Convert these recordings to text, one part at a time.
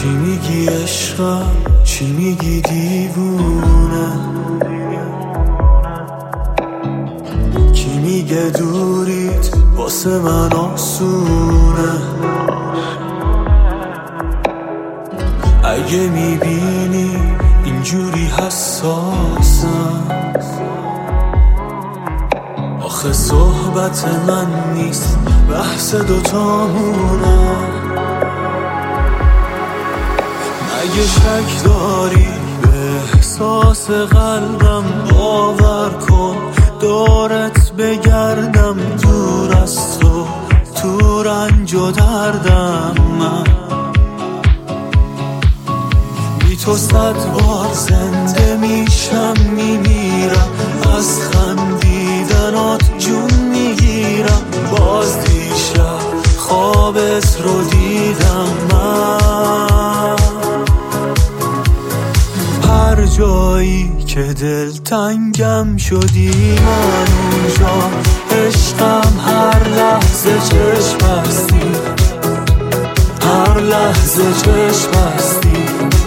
چی میگی عشقم، چی میگی دیوونه، کی میگه دوریت واسه من آسونه. اگه میبینی اینجوری حساسم، آخه صحبت من نیست بحث دوتامونه. اگه شک داری به احساس قلبم، باور کن دورت بگردم، دور از تو رنج و دردم. من بی تو 100 بار زنده میشم، میمیرم از خندیدنات جون میگیرم. باز دیشب خوابت رو دیدم من، هر جایی که دل تنگم شدی من اونجا. عشقم هر لحظه چشم بستی، هر لحظه چشم بستی.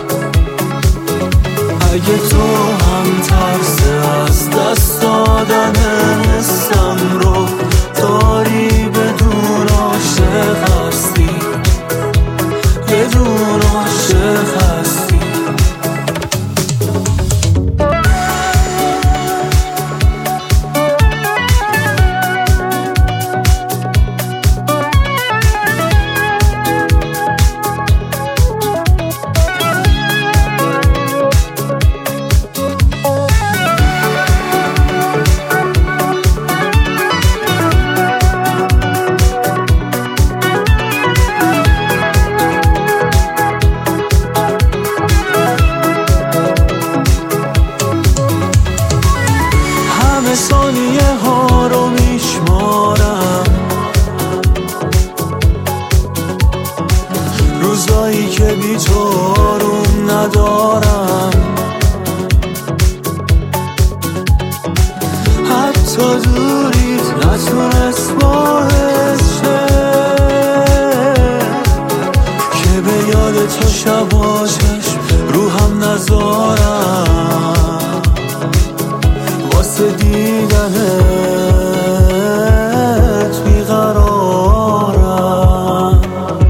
اگه تو هم ترس از دست دادن حسم رو داری، بدون عاشق هستی، بدون عاشق هستی. ثانیه ها رو میشمارم، روزایی که بی تو آروم ندارم. حتی دوریت نتونست باعث شه که به یاد تو شبا چشم رو هم نذارم. واسه دیدنت بیقرارم،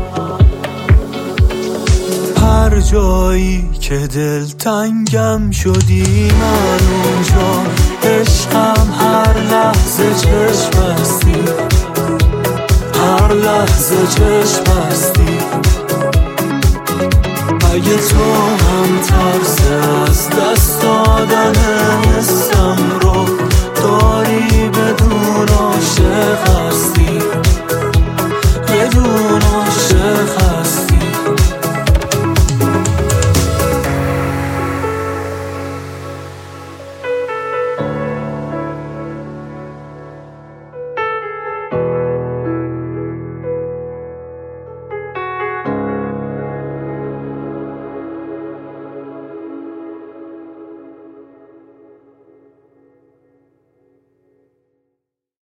هر جایی که دل تنگم شدی من اونجا. عشقم هر لحظه چشم بستی، هر لحظه چشم بستی. اگه تو هم ترس از دست دادن حسم